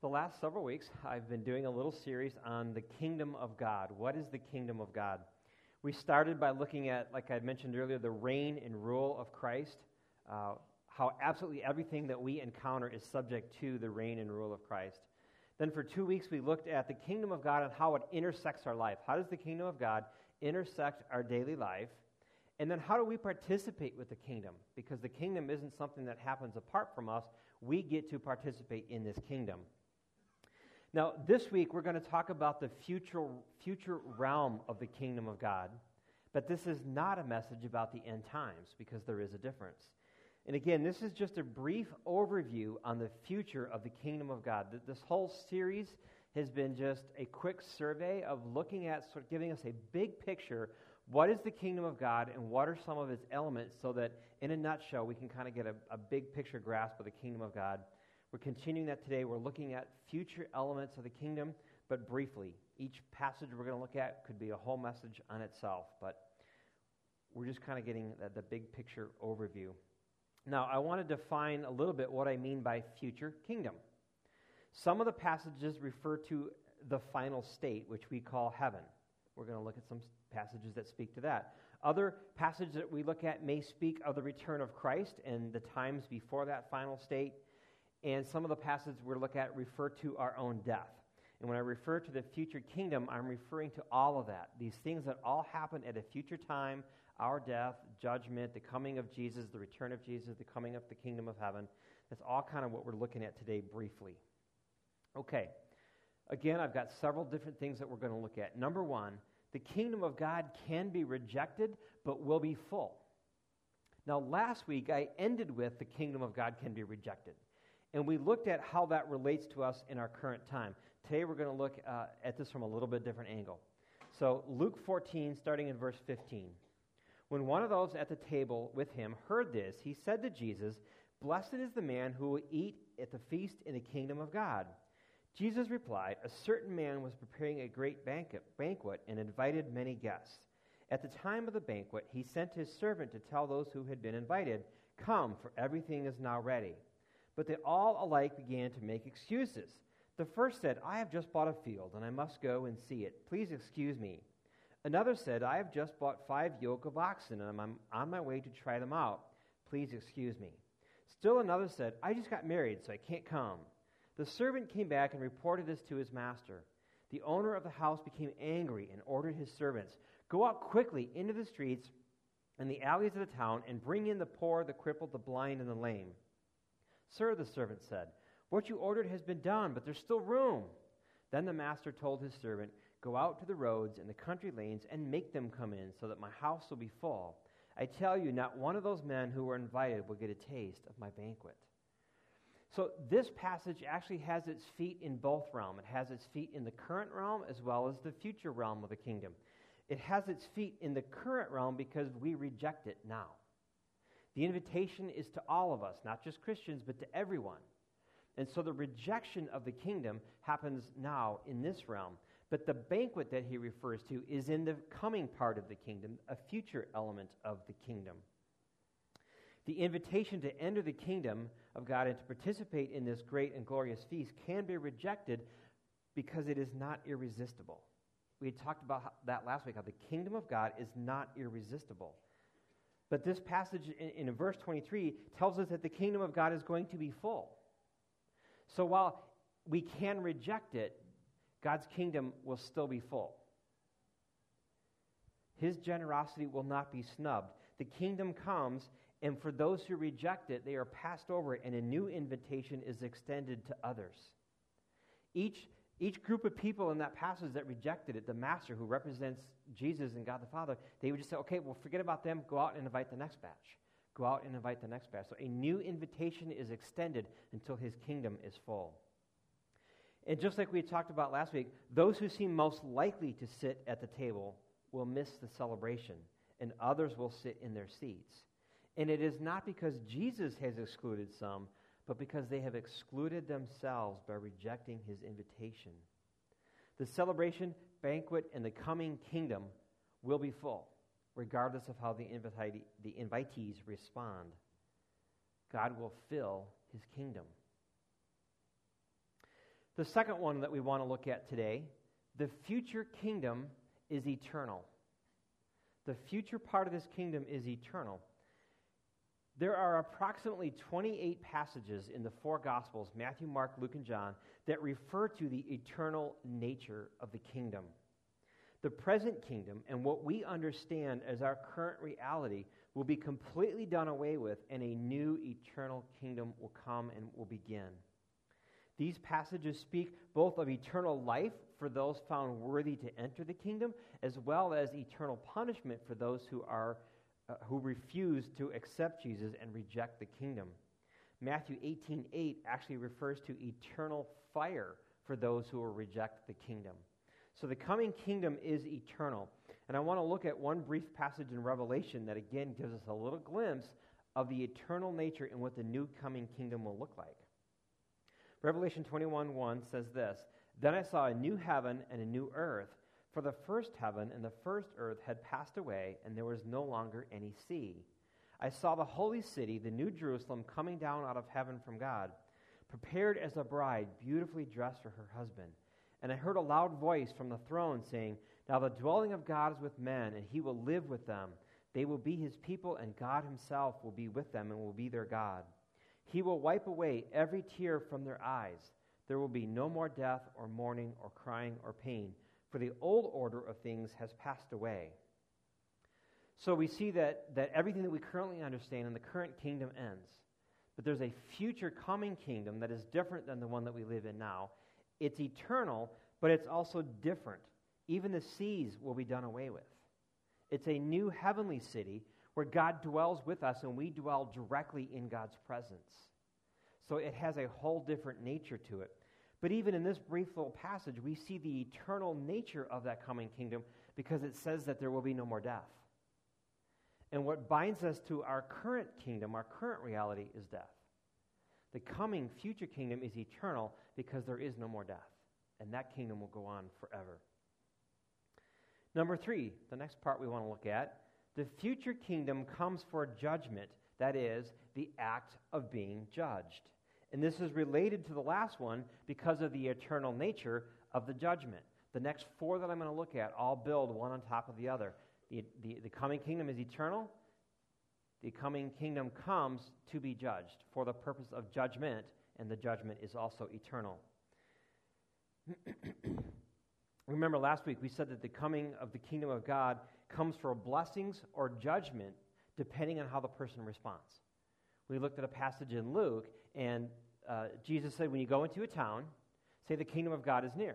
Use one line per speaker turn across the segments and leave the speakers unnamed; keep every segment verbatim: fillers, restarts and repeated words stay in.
The last several weeks, I've been doing a little series on the kingdom of God. What is the kingdom of God? We started by looking at, like I mentioned earlier, the reign and rule of Christ, uh, how absolutely everything that we encounter is subject to the reign and rule of Christ. Then for two weeks, we looked at the kingdom of God and how it intersects our life. How does the kingdom of God intersect our daily life? And then how do we participate with the kingdom? Because the kingdom isn't something that happens apart from us. We get to participate in this kingdom. Now, this week, we're going to talk about the future, future realm of the kingdom of God. But this is not a message about the end times, because there is a difference. And again, this is just a brief overview on the future of the kingdom of God. This whole series has been just a quick survey of looking at, sort of giving us a big picture. What is the kingdom of God, and what are some of its elements, so that in a nutshell, we can kind of get a, a big picture grasp of the kingdom of God. We're continuing that today. We're looking at future elements of the kingdom, but briefly. Each passage we're going to look at could be a whole message on itself, but we're just kind of getting the, the big picture overview. Now, I want to define a little bit what I mean by future kingdom. Some of the passages refer to the final state, which we call heaven. We're going to look at some passages that speak to that. Other passages that we look at may speak of the return of Christ and the times before that final state. And some of the passages we're looking at refer to our own death. And when I refer to the future kingdom, I'm referring to all of that. These things that all happen at a future time, our death, judgment, the coming of Jesus, the return of Jesus, the coming of the kingdom of heaven. That's all kind of what we're looking at today briefly. Okay. Again, I've got several different things that we're going to look at. Number one, the kingdom of God can be rejected, but will be full. Now, last week, I ended with the kingdom of God can be rejected. And we looked at how that relates to us in our current time. Today we're going to look uh, at this from a little bit different angle. So Luke fourteen, starting in verse fifteen. When one of those at the table with him heard this, he said to Jesus, "Blessed is the man who will eat at the feast in the kingdom of God." Jesus replied, "A certain man was preparing a great banquet, banquet and invited many guests. At the time of the banquet, he sent his servant to tell those who had been invited, 'Come, for everything is now ready.' But they all alike began to make excuses. The first said, 'I have just bought a field, and I must go and see it. Please excuse me.' Another said, 'I have just bought five yoke of oxen, and I'm on my way to try them out. Please excuse me.' Still another said, 'I just got married, so I can't come.' The servant came back and reported this to his master. The owner of the house became angry and ordered his servants, 'Go out quickly into the streets and the alleys of the town, and bring in the poor, the crippled, the blind, and the lame.' 'Sir,' the servant said, 'what you ordered has been done, but there's still room.' Then the master told his servant, 'Go out to the roads and the country lanes and make them come in, so that my house will be full. I tell you, not one of those men who were invited will get a taste of my banquet.'" So this passage actually has its feet in both realms. It has its feet in the current realm as well as the future realm of the kingdom. It has its feet in the current realm because we reject it now. The invitation is to all of us, not just Christians, but to everyone. And so the rejection of the kingdom happens now in this realm. But the banquet that he refers to is in the coming part of the kingdom, a future element of the kingdom. The invitation to enter the kingdom of God and to participate in this great and glorious feast can be rejected because it is not irresistible. We had talked about that last week, how the kingdom of God is not irresistible. But this passage in, in verse twenty-three tells us that the kingdom of God is going to be full. So while we can reject it, God's kingdom will still be full. His generosity will not be snubbed. The kingdom comes, and for those who reject it, they are passed over, and a new invitation is extended to others. Each Each group of people in that passage that rejected it, the master who represents Jesus and God the Father, they would just say, okay, well, forget about them. Go out and invite the next batch. Go out and invite the next batch. So a new invitation is extended until his kingdom is full. And just like we talked about last week, those who seem most likely to sit at the table will miss the celebration, and others will sit in their seats. And it is not because Jesus has excluded some, but because they have excluded themselves by rejecting his invitation. The celebration, banquet, and the coming kingdom will be full, regardless of how the, invite- the invitees respond. God will fill his kingdom. The second one that we want to look at today, the future kingdom is eternal. The future part of this kingdom is eternal. There are approximately twenty-eight passages in the four Gospels, Matthew, Mark, Luke, and John, that refer to the eternal nature of the kingdom. The present kingdom and what we understand as our current reality will be completely done away with, and a new eternal kingdom will come and will begin. These passages speak both of eternal life for those found worthy to enter the kingdom, as well as eternal punishment for those who are uh, who refuse to accept Jesus and reject the kingdom. Matthew eighteen eight actually refers to eternal fire for those who will reject the kingdom. So the coming kingdom is eternal. And I want to look at one brief passage in Revelation that again gives us a little glimpse of the eternal nature and what the new coming kingdom will look like. Revelation twenty-one one says this, "Then I saw a new heaven and a new earth, for the first heaven and the first earth had passed away, and there was no longer any sea. I saw the holy city, the new Jerusalem, coming down out of heaven from God, prepared as a bride, beautifully dressed for her husband. And I heard a loud voice from the throne saying, 'Now the dwelling of God is with men, and he will live with them. They will be his people, and God himself will be with them and will be their God. He will wipe away every tear from their eyes. There will be no more death or mourning or crying or pain, for the old order of things has passed away.'" So we see that, that everything that we currently understand in the current kingdom ends. But there's a future coming kingdom that is different than the one that we live in now. It's eternal, but it's also different. Even the seas will be done away with. It's a new heavenly city where God dwells with us and we dwell directly in God's presence. So it has a whole different nature to it. But even in this brief little passage, we see the eternal nature of that coming kingdom because it says that there will be no more death. And what binds us to our current kingdom, our current reality, is death. The coming future kingdom is eternal because there is no more death. And that kingdom will go on forever. Number three, the next part we want to look at, the future kingdom comes for judgment, that is, the act of being judged. And this is related to the last one because of the eternal nature of the judgment. The next four that I'm going to look at all build one on top of the other. The, the, the coming kingdom is eternal. The coming kingdom comes to be judged for the purpose of judgment, and the judgment is also eternal. Remember last week we said that the coming of the kingdom of God comes for blessings or judgment depending on how the person responds. We looked at a passage in Luke, and uh, Jesus said when you go into a town, say the kingdom of God is near.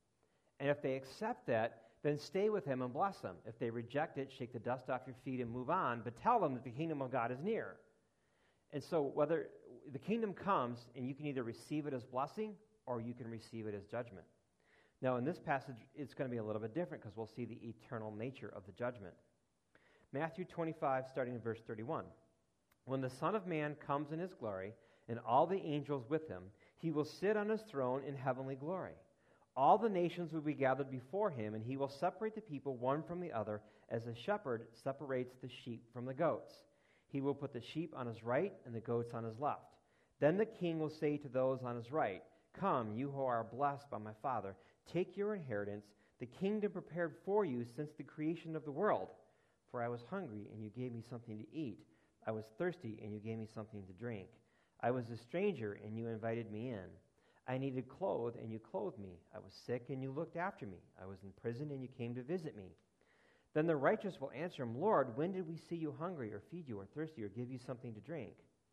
And if they accept that, then stay with him and bless them. If they reject it, shake the dust off your feet and move on, but tell them that the kingdom of God is near. And so whether the kingdom comes, and you can either receive it as blessing or you can receive it as judgment. Now, in this passage, it's going to be a little bit different because we'll see the eternal nature of the judgment. Matthew twenty-five, starting in verse thirty-one. "When the Son of Man comes in his glory, and all the angels with him, he will sit on his throne in heavenly glory. All the nations will be gathered before him, and he will separate the people one from the other, as a shepherd separates the sheep from the goats. He will put the sheep on his right and the goats on his left. Then the king will say to those on his right, 'Come, you who are blessed by my Father, take your inheritance, the kingdom prepared for you since the creation of the world. For I was hungry, and you gave me something to eat. I was thirsty, and you gave me something to drink. I was a stranger, and you invited me in. I needed clothes, and you clothed me. I was sick, and you looked after me. I was in prison, and you came to visit me.' Then the righteous will answer him, 'Lord, when did we see you hungry, or feed you, or thirsty, or give you something to drink?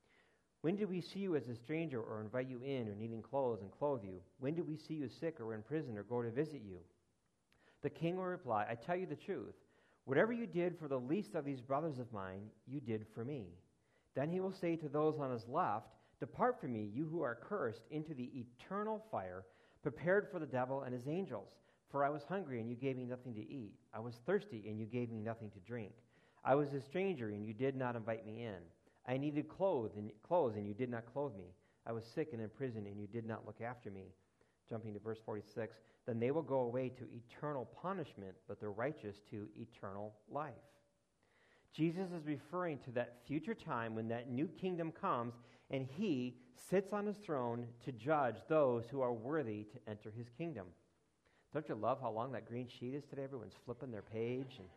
When did we see you as a stranger, or invite you in, or needing clothes and clothe you? When did we see you sick, or in prison, or go to visit you?' The king will reply, 'I tell you the truth. Whatever you did for the least of these brothers of mine, you did for me.' Then he will say to those on his left, 'Depart from me, you who are cursed, into the eternal fire, prepared for the devil and his angels. For I was hungry, and you gave me nothing to eat. I was thirsty, and you gave me nothing to drink. I was a stranger, and you did not invite me in. I needed clothes, and clothes, and you did not clothe me. I was sick and in prison, and you did not look after me.'" Jumping to verse forty-six, "Then they will go away to eternal punishment, but the righteous to eternal life." Jesus is referring to that future time when that new kingdom comes, and he sits on his throne to judge those who are worthy to enter his kingdom. Don't you love how long that green sheet is today? Everyone's flipping their page. And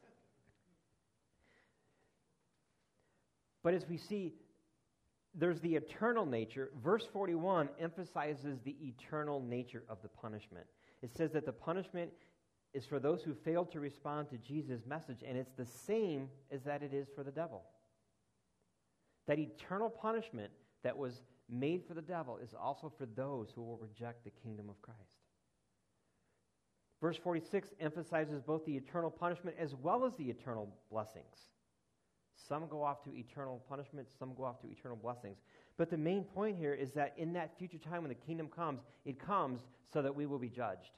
but as we see, there's the eternal nature. Verse forty-one emphasizes the eternal nature of the punishment. It says that the punishment is for those who failed to respond to Jesus' message, and it's the same as that it is for the devil. That eternal punishment that was made for the devil is also for those who will reject the kingdom of Christ. Verse forty-six emphasizes both the eternal punishment as well as the eternal blessings. Some go off to eternal punishment, some go off to eternal blessings. But the main point here is that in that future time when the kingdom comes, it comes so that we will be judged.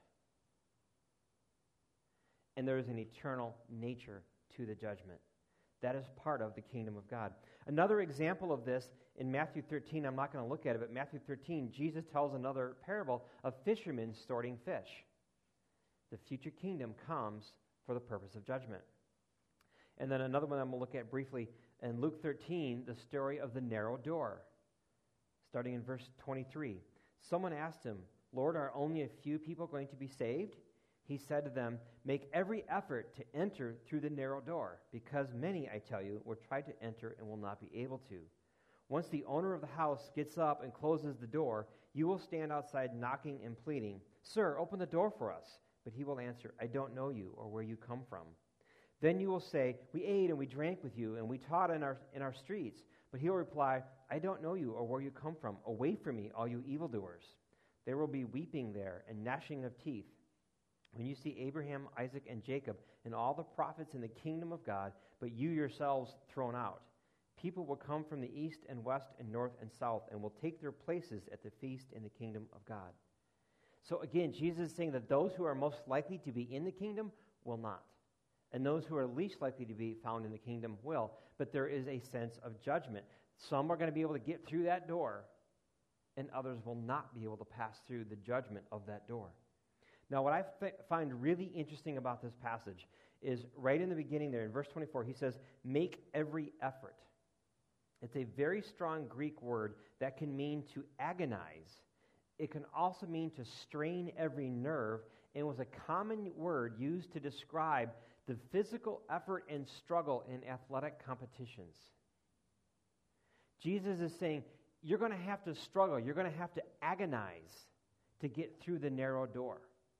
And there is an eternal nature to the judgment. That is part of the kingdom of God. Another example of this in Matthew thirteen, I'm not going to look at it, but Matthew thirteen, Jesus tells another parable of fishermen storing fish. The future kingdom comes for the purpose of judgment. And then another one I'm going to look at briefly in Luke thirteen, the story of the narrow door. Starting in verse twenty-three. Someone asked him, Lord, are only a few people going to be saved? He said to them, make every effort to enter through the narrow door, because many, I tell you, will try to enter and will not be able to. Once the owner of the house gets up and closes the door, you will stand outside knocking and pleading, Sir, open the door for us. But he will answer, I don't know you or where you come from. Then you will say, we ate and we drank with you, and we taught in our, in our streets. But he will reply, I don't know you or where you come from. Away from me, all you evildoers. There will be weeping there and gnashing of teeth when you see Abraham, Isaac, and Jacob, and all the prophets in the kingdom of God, but you yourselves thrown out. People will come from the east and west and north and south, and will take their places at the feast in the kingdom of God. So again, Jesus is saying that those who are most likely to be in the kingdom will not. And those who are least likely to be found in the kingdom will. But there is a sense of judgment. Some are going to be able to get through that door, and others will not be able to pass through the judgment of that door. Now, what I f- find really interesting about this passage is right in the beginning there, in verse twenty-four, he says, make every effort. It's a very strong Greek word that can mean to agonize. It can also mean to strain every nerve, and was a common word used to describe the physical effort and struggle in athletic competitions. Jesus is saying, you're going to have to struggle, you're going to have to agonize to get through the narrow door.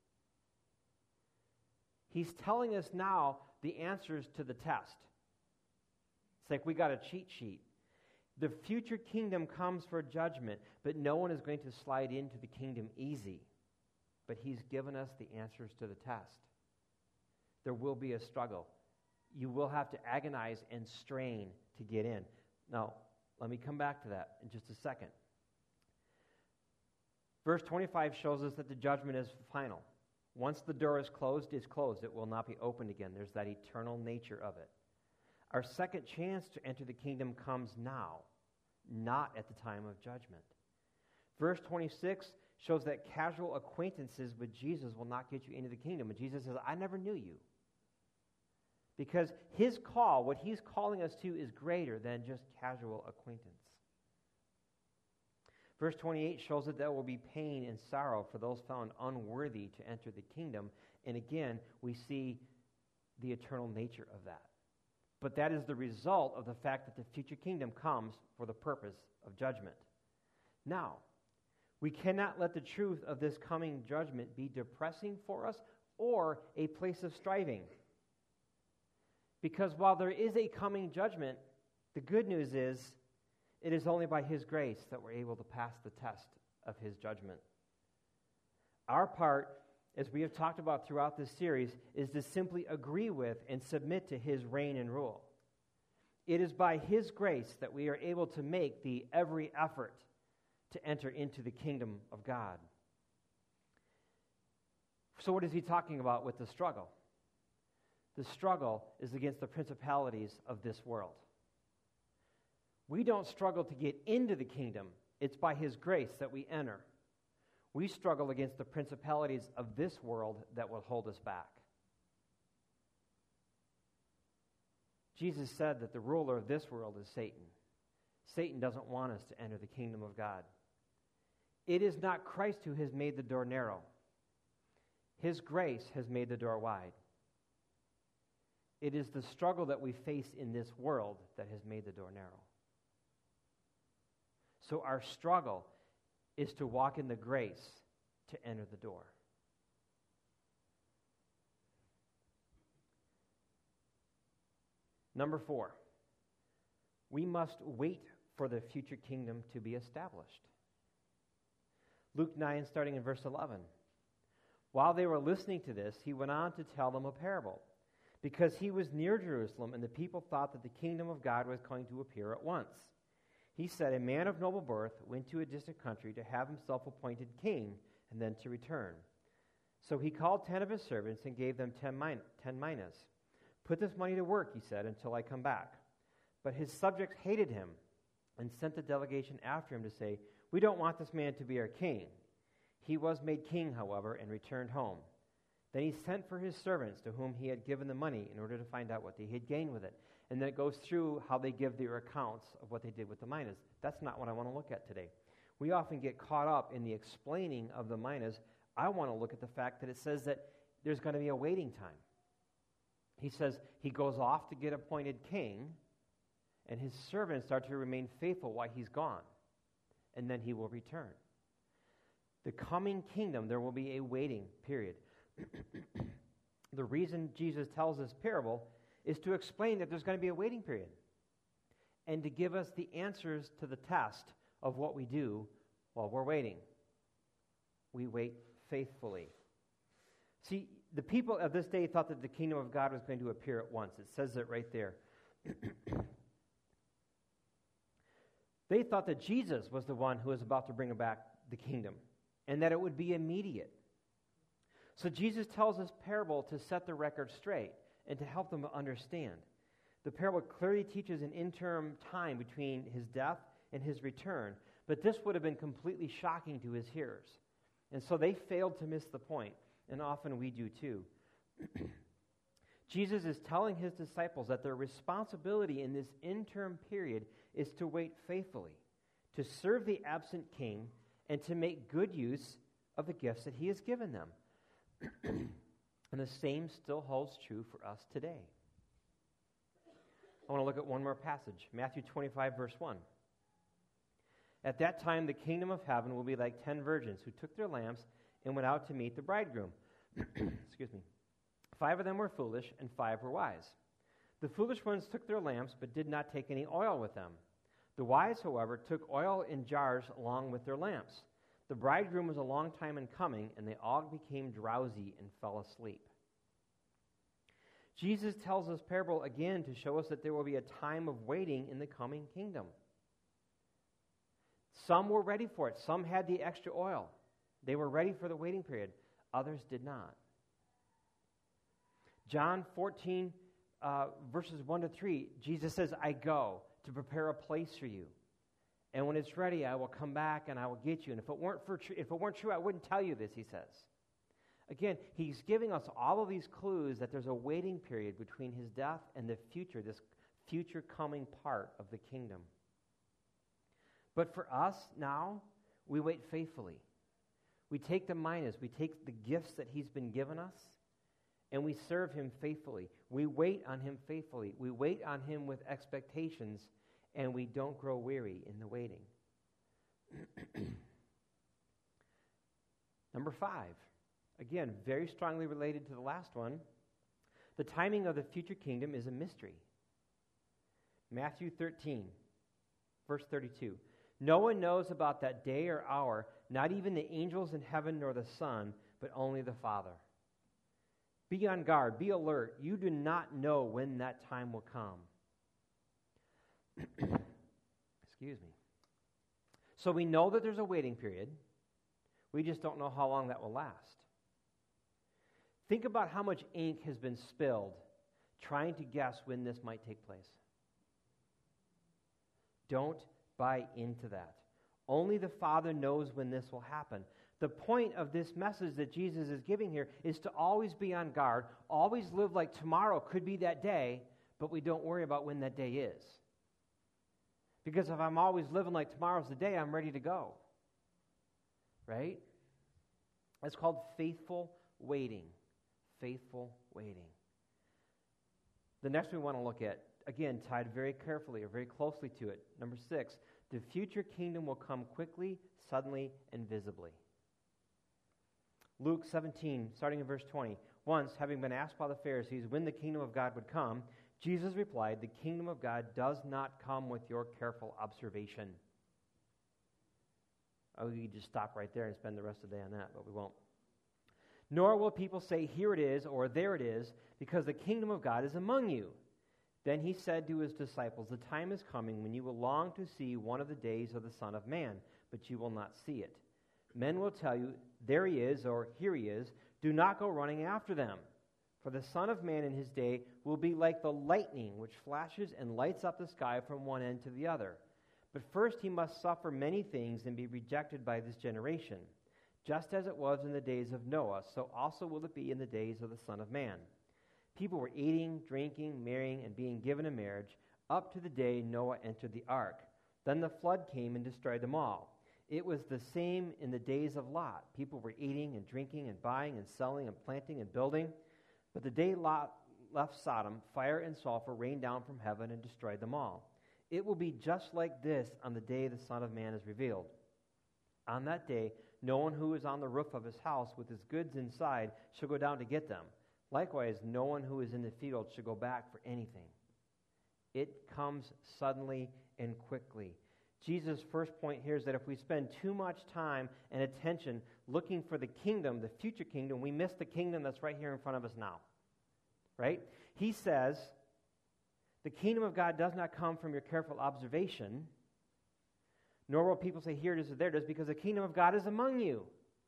He's telling us now the answers to the test. It's like we got a cheat sheet. The future kingdom comes for judgment, but no one is going to slide into the kingdom easy. But he's given us the answers to the test. There will be a struggle. You will have to agonize and strain to get in. Now, let me come back to that in just a second. Verse twenty-five shows us that the judgment is final. Once the door is closed, it's closed. It will not be opened again. There's that eternal nature of it. Our second chance to enter the kingdom comes now, not at the time of judgment. Verse twenty-six shows that casual acquaintances with Jesus will not get you into the kingdom. And Jesus says, I never knew you. Because his call, what he's calling us to, is greater than just casual acquaintance. Verse twenty-eight shows that there will be pain and sorrow for those found unworthy to enter the kingdom. And again, we see the eternal nature of that. But that is the result of the fact that the future kingdom comes for the purpose of judgment. Now, we cannot let the truth of this coming judgment be depressing for us or a place of striving. Because while there is a coming judgment, the good news is it is only by his grace that we're able to pass the test of his judgment. Our part, as we have talked about throughout this series, is to simply agree with and submit to his reign and rule. It is by his grace that we are able to make the every effort to enter into the kingdom of God. So what is he talking about with the struggle? The struggle is against the principalities of this world. We don't struggle to get into the kingdom. It's by his grace that we enter. We struggle against the principalities of this world that will hold us back. Jesus said that the ruler of this world is Satan. Satan doesn't want us to enter the kingdom of God. It is not Christ who has made the door narrow. His grace has made the door wide. It is the struggle that we face in this world that has made the door narrow. So our struggle is to walk in the grace to enter the door. Number four, we must wait for the future kingdom to be established. Luke nine, starting in verse eleven. While they were listening to this, he went on to tell them a parable, because he was near Jerusalem, and the people thought that the kingdom of God was going to appear at once. He said, a man of noble birth went to a distant country to have himself appointed king, and then to return. So he called ten of his servants and gave them ten, min- ten minas. Put this money to work, he said, until I come back. But his subjects hated him and sent a delegation after him to say, we don't want this man to be our king. He was made king, however, and returned home. Then he sent for his servants to whom he had given the money in order to find out what they had gained with it. And then it goes through how they give their accounts of what they did with the minas. That's not what I want to look at today. We often get caught up in the explaining of the minas. I want to look at the fact that it says that there's going to be a waiting time. He says he goes off to get appointed king, and his servants are to remain faithful while he's gone, and then he will return. The coming kingdom, there will be a waiting period. The reason Jesus tells this parable is to explain that there's going to be a waiting period and to give us the answers to the test of what we do while we're waiting. We wait faithfully. See, the people of this day thought that the kingdom of God was going to appear at once. It says it right there. They thought that Jesus was the one who was about to bring back the kingdom and that it would be immediate. So Jesus tells this parable to set the record straight and to help them understand. The parable clearly teaches an interim time between his death and his return, but this would have been completely shocking to his hearers. And so they failed to miss the point, and often we do too. Jesus is telling his disciples that their responsibility in this interim period is to wait faithfully, to serve the absent king, and to make good use of the gifts that he has given them. And the same still holds true for us today. I want to look at one more passage, Matthew twenty-five, verse one. At that time, the kingdom of heaven will be like ten virgins who took their lamps and went out to meet the bridegroom. Excuse me. Five of them were foolish, and five were wise. The foolish ones took their lamps, but did not take any oil with them. The wise, however, took oil in jars along with their lamps. The bridegroom was a long time in coming, and they all became drowsy and fell asleep. Jesus tells this parable again to show us that there will be a time of waiting in the coming kingdom. Some were ready for it. Some had the extra oil. They were ready for the waiting period. Others did not. John fourteen, uh, verses one to three, Jesus says, I go to prepare a place for you. And when it's ready, I will come back and I will get you. And if it weren't for tr- if it weren't true, I wouldn't tell you this, he says. Again, he's giving us all of these clues that there's a waiting period between his death and the future, this future coming part of the kingdom. But for us now, we wait faithfully. We take the minas, we take the gifts that he's been given us, and we serve him faithfully. We wait on him faithfully. We wait on him with expectations, and we don't grow weary in the waiting. Number five, again, very strongly related to the last one, the timing of the future kingdom is a mystery. Matthew thirteen, verse thirty-two. No one knows about that day or hour, not even the angels in heaven nor the Son, but only the Father. Be on guard, be alert. You do not know when that time will come. Excuse me. So we know that there's a waiting period. We just don't know how long that will last. Think about how much ink has been spilled trying to guess when this might take place. Don't buy into that. Only the Father knows when this will happen. The point of this message that Jesus is giving here is to always be on guard, always live like tomorrow could be that day, but we don't worry about when that day is. Because if I'm always living like tomorrow's the day, I'm ready to go. Right? It's called faithful waiting. Faithful waiting. The next we want to look at, again, tied very carefully or very closely to it. Number six, the future kingdom will come quickly, suddenly, and visibly. Luke seventeen, starting in verse twenty. Once, having been asked by the Pharisees when the kingdom of God would come, Jesus replied, "The kingdom of God does not come with your careful observation." Oh, we could just stop right there and spend the rest of the day on that, but we won't. "Nor will people say, 'Here it is,' or 'There it is,' because the kingdom of God is among you." Then he said to his disciples, "The time is coming when you will long to see one of the days of the Son of Man, but you will not see it. Men will tell you, 'There he is,' or 'Here he is.' Do not go running after them. For the Son of Man in his day will be like the lightning which flashes and lights up the sky from one end to the other. But first he must suffer many things and be rejected by this generation. Just as it was in the days of Noah, so also will it be in the days of the Son of Man. People were eating, drinking, marrying, and being given in marriage up to the day Noah entered the ark. Then the flood came and destroyed them all. It was the same in the days of Lot. People were eating and drinking and buying and selling and planting and building. But the day Lot left Sodom, fire and sulfur rained down from heaven and destroyed them all. It will be just like this on the day the Son of Man is revealed. On that day, no one who is on the roof of his house with his goods inside shall go down to get them. Likewise, no one who is in the field shall go back for anything. It comes suddenly and quickly. Jesus' first point here is that if we spend too much time and attention looking for the kingdom, the future kingdom, we miss the kingdom that's right here in front of us now. Right? He says, the kingdom of God does not come from your careful observation, nor will people say, "Here it is," or "There it is," because the kingdom of God is among you.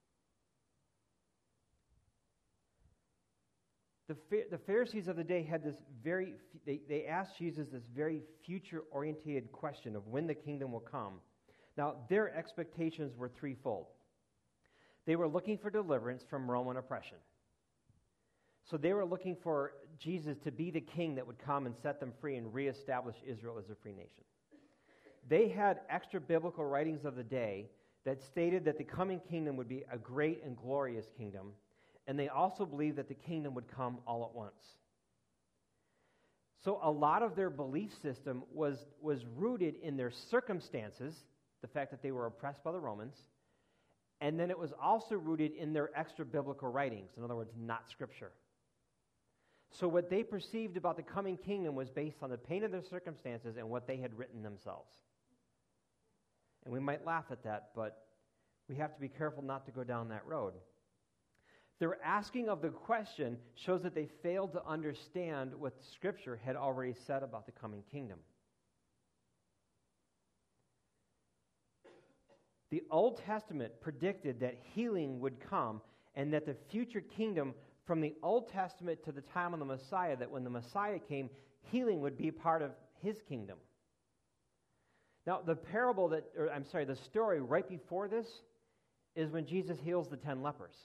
The, the Pharisees of the day had this very, they, they asked Jesus this very future-oriented question of when the kingdom will come. Now, their expectations were threefold. They were looking for deliverance from Roman oppression. So they were looking for Jesus to be the king that would come and set them free and reestablish Israel as a free nation. They had extra biblical writings of the day that stated that the coming kingdom would be a great and glorious kingdom, and they also believed that the kingdom would come all at once. So a lot of their belief system was, was rooted in their circumstances, the fact that they were oppressed by the Romans, and then it was also rooted in their extra biblical writings, in other words, not Scripture. So what they perceived about the coming kingdom was based on the pain of their circumstances and what they had written themselves. And we might laugh at that, but we have to be careful not to go down that road. Their asking of the question shows that they failed to understand what Scripture had already said about the coming kingdom. The Old Testament predicted that healing would come and that the future kingdom from the Old Testament to the time of the Messiah, that when the Messiah came, healing would be part of his kingdom. Now, the parable that, or I'm sorry, the story right before this is when Jesus heals the ten lepers.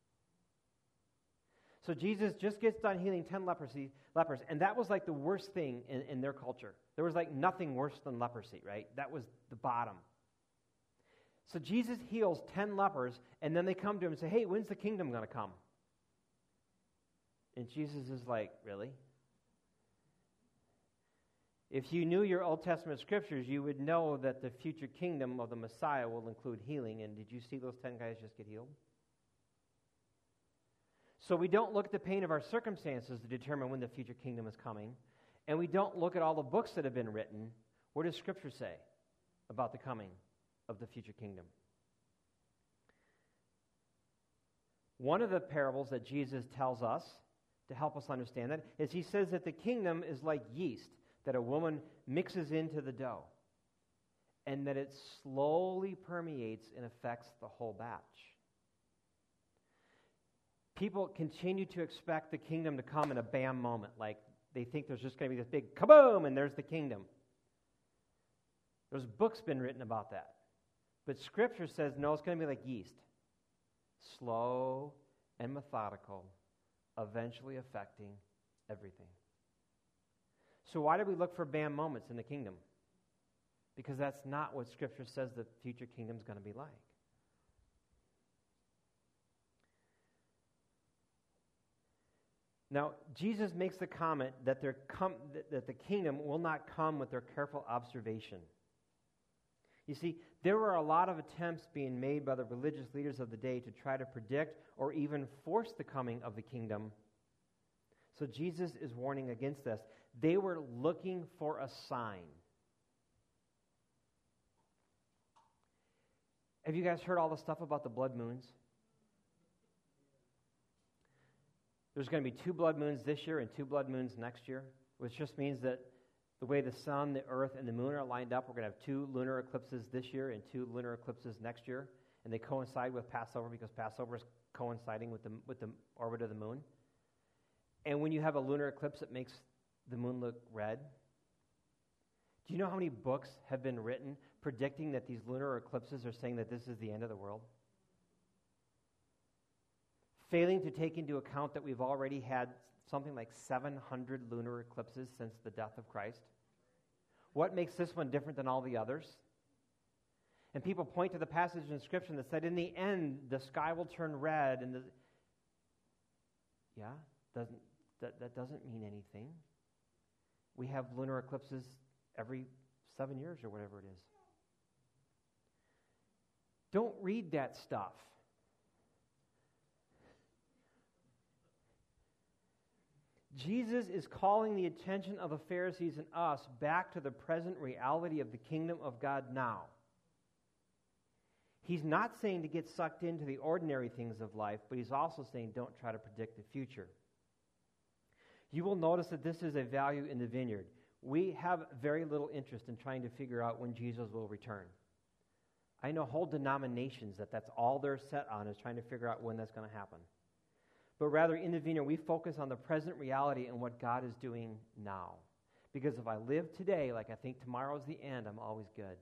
So Jesus just gets done healing ten leprosy, lepers, and that was like the worst thing in, in their culture. There was like nothing worse than leprosy, right? That was the bottom. So Jesus heals ten lepers, and then they come to him and say, "Hey, when's the kingdom going to come?" And Jesus is like, "Really? If you knew your Old Testament scriptures, you would know that the future kingdom of the Messiah will include healing, and did you see those ten guys just get healed?" So we don't look at the pain of our circumstances to determine when the future kingdom is coming, and we don't look at all the books that have been written. What does Scripture say about the coming of the future kingdom? One of the parables that Jesus tells us to help us understand that is he says that the kingdom is like yeast that a woman mixes into the dough, and that it slowly permeates and affects the whole batch. People continue to expect the kingdom to come in a bam moment, like they think there's just going to be this big kaboom and there's the kingdom. There's books been written about that. But Scripture says, no, it's going to be like yeast. Slow and methodical, eventually affecting everything. So why do we look for bam moments in the kingdom? because that's not what Scripture says the future kingdom is going to be like. Now, Jesus makes the comment that, there come, that the kingdom will not come with their careful observation. You see, there were a lot of attempts being made by the religious leaders of the day to try to predict or even force the coming of the kingdom. So Jesus is warning against this. They were looking for a sign. Have you guys heard all the stuff about the blood moons? There's going to be two blood moons this year and two blood moons next year, which just means that the way the sun, the earth, and the moon are lined up, we're going to have two lunar eclipses this year and two lunar eclipses next year, and they coincide with Passover because Passover is coinciding with the with the orbit of the moon. And when you have a lunar eclipse, it makes the moon look red. Do you know how many books have been written predicting that these lunar eclipses are saying that this is the end of the world? Failing to take into account that we've already had something like seven hundred lunar eclipses since the death of Christ. What makes this one different than all the others? And people point to the passage in Scripture that said, in the end, the sky will turn red. And the yeah, doesn't that, that doesn't mean anything. We have lunar eclipses every seven years or whatever it is. Don't read that stuff. Jesus is calling the attention of the Pharisees and us back to the present reality of the kingdom of God now. He's not saying to get sucked into the ordinary things of life, but he's also saying don't try to predict the future. You will notice that this is a value in the vineyard. We have very little interest in trying to figure out when Jesus will return. I know whole denominations that that's all they're set on is trying to figure out when that's going to happen. But rather, in the vineyard, we focus on the present reality and what God is doing now. Because if I live today like I think tomorrow is the end, I'm always good.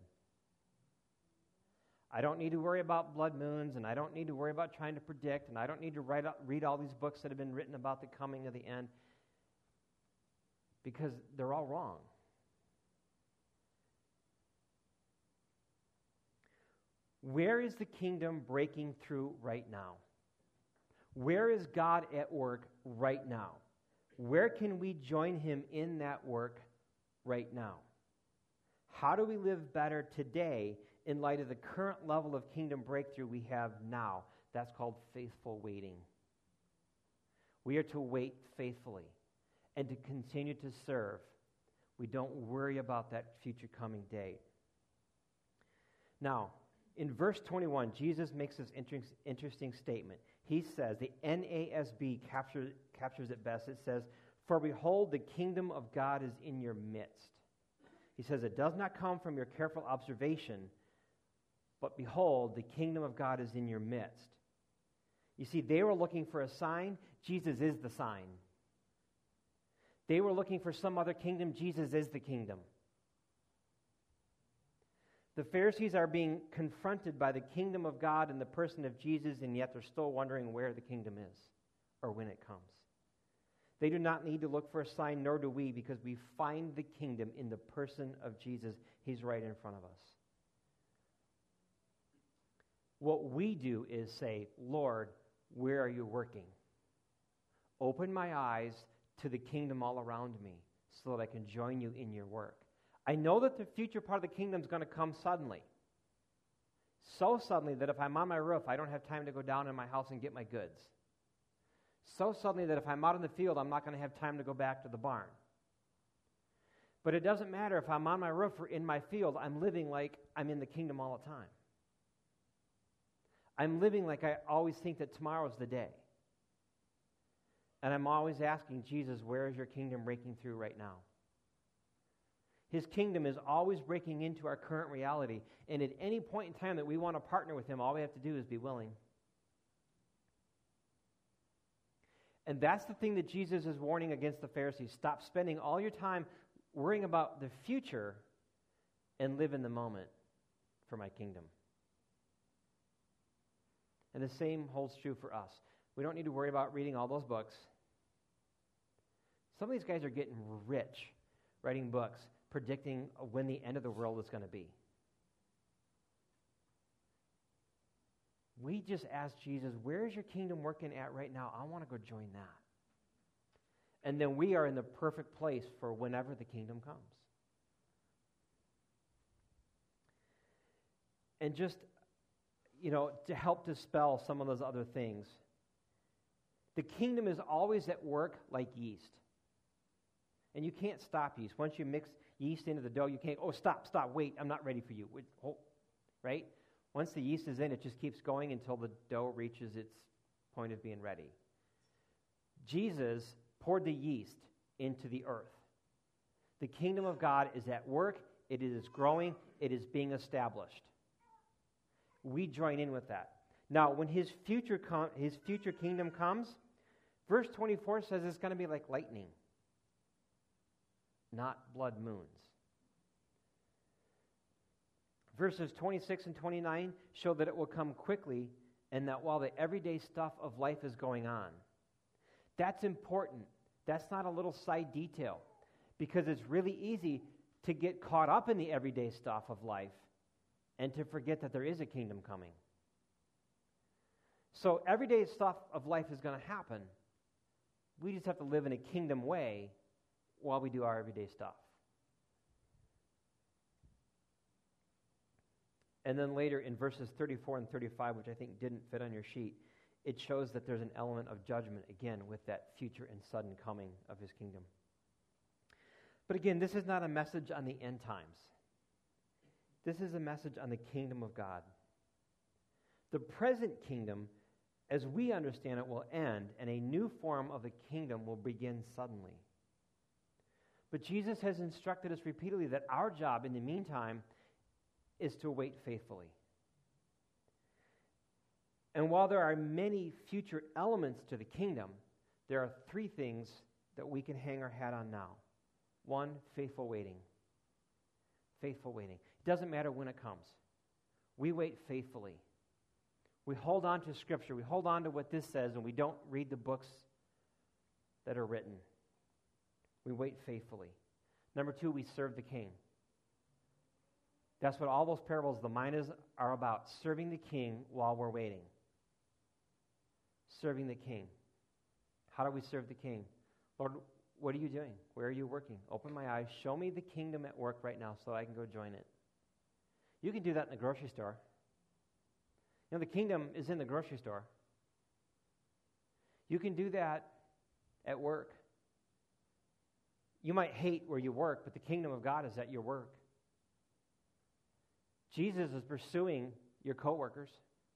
I don't need to worry about blood moons, and I don't need to worry about trying to predict, and I don't need to write, read all these books that have been written about the coming of the end, because they're all wrong. Where is the kingdom breaking through right now? Where is God at work right now? Where can we join him in that work right now? How do we live better today in light of the current level of kingdom breakthrough we have now? That's called faithful waiting. We are to wait faithfully and to continue to serve. We don't worry about that future coming day. Now, in verse twenty-one, Jesus makes this inter- interesting statement. He says, the N A S B captures, captures it best. It says, for behold, the kingdom of God is in your midst. He says, it does not come from your careful observation, but behold, the kingdom of God is in your midst. You see, they were looking for a sign. Jesus is the sign. They were looking for some other kingdom. Jesus is the kingdom. The Pharisees are being confronted by the kingdom of God in the person of Jesus, and yet they're still wondering where the kingdom is or when it comes. They do not need to look for a sign, nor do we, because we find the kingdom in the person of Jesus. He's right in front of us. What we do is say, Lord, where are you working? Open my eyes to the kingdom all around me so that I can join you in your work. I know that the future part of the kingdom is going to come suddenly. So suddenly that if I'm on my roof, I don't have time to go down in my house and get my goods. So suddenly that if I'm out in the field, I'm not going to have time to go back to the barn. But it doesn't matter if I'm on my roof or in my field, I'm living like I'm in the kingdom all the time. I'm living like I always think that tomorrow's the day. And I'm always asking Jesus, where is your kingdom breaking through right now? His kingdom is always breaking into our current reality. And at any point in time that we want to partner with him, all we have to do is be willing. And that's the thing that Jesus is warning against the Pharisees. Stop spending all your time worrying about the future and live in the moment for my kingdom. And the same holds true for us. We don't need to worry about reading all those books. Some of these guys are getting rich writing books predicting when the end of the world is going to be. We just ask Jesus, where is your kingdom working at right now? I want to go join that. And then we are in the perfect place for whenever the kingdom comes. And just, you know, to help dispel some of those other things, the kingdom is always at work like yeast. And you can't stop yeast. Once you mix yeast into the dough, you can't, oh, stop, stop, wait, I'm not ready for you. Wait, hold, right? Once the yeast is in, it just keeps going until the dough reaches its point of being ready. Jesus poured the yeast into the earth. The kingdom of God is at work. It is growing. It is being established. We join in with that. Now, when his future com- his future kingdom comes, verse twenty-four says it's going to be like lightning, not blood moons. Verses twenty-six and twenty-nine show that it will come quickly and that while the everyday stuff of life is going on. That's important. That's not a little side detail, because it's really easy to get caught up in the everyday stuff of life and to forget that there is a kingdom coming. So everyday stuff of life is going to happen. We just have to live in a kingdom way while we do our everyday stuff. And then later in verses thirty-four and thirty-five, which I think didn't fit on your sheet, it shows that there's an element of judgment, again, with that future and sudden coming of his kingdom. But again, this is not a message on the end times. This is a message on the kingdom of God. The present kingdom, as we understand it, will end, and a new form of the kingdom will begin suddenly. But Jesus has instructed us repeatedly that our job in the meantime is to wait faithfully. And while there are many future elements to the kingdom, there are three things that we can hang our hat on now. One, faithful waiting. Faithful waiting. It doesn't matter when it comes. We wait faithfully. We hold on to Scripture. We hold on to what this says, and we don't read the books that are written. We wait faithfully. Number two, we serve the King. That's what all those parables, the Minas, are about, serving the King while we're waiting. Serving the King. How do we serve the King? Lord, what are you doing? Where are you working? Open my eyes. Show me the kingdom at work right now so I can go join it. You can do that in the grocery store. You know, the kingdom is in the grocery store. You can do that at work. You might hate where you work, but the kingdom of God is at your work. Jesus is pursuing your coworkers.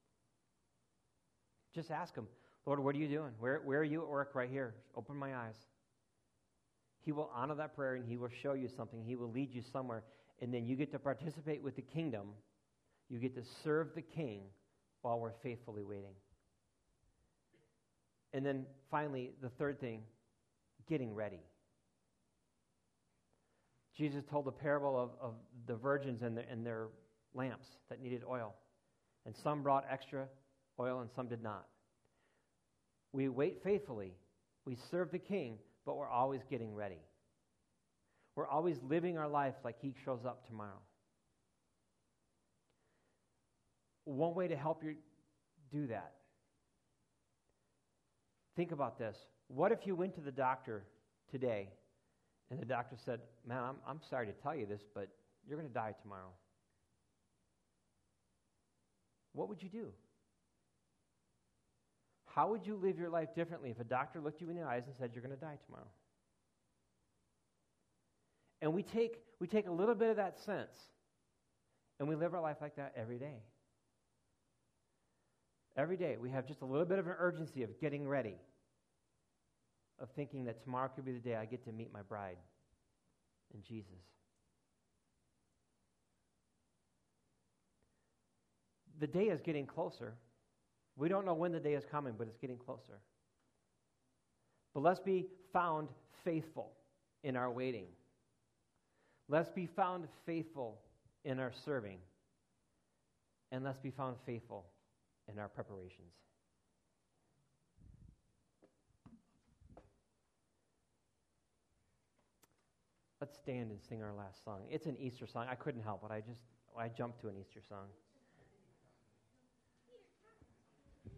Just ask him, Lord, what are you doing? Where, where are you at work right here? Open my eyes. He will honor that prayer, and he will show you something. He will lead you somewhere, and then you get to participate with the kingdom. You get to serve the King while we're faithfully waiting. And then finally, the third thing, getting ready. Jesus told the parable of, of the virgins and, the, and their lamps that needed oil. And some brought extra oil and some did not. We wait faithfully. We serve the King, but we're always getting ready. We're always living our life like he shows up tomorrow. One way to help you do that, think about this. What if you went to the doctor today and the doctor said, man, I'm, I'm sorry to tell you this, but you're going to die tomorrow? What would you do? How would you live your life differently if a doctor looked you in the eyes and said, you're going to die tomorrow? And we take, we take a little bit of that sense, and we live our life like that every day. Every day we have just a little bit of an urgency of getting ready, of thinking that tomorrow could be the day I get to meet my bride in Jesus. The day is getting closer. We don't know when the day is coming, but it's getting closer. But let's be found faithful in our waiting. Let's be found faithful in our serving. And let's be found faithful in our preparations. Let's stand and sing our last song. It's an Easter song. I couldn't help it. I just, I jumped to an Easter song.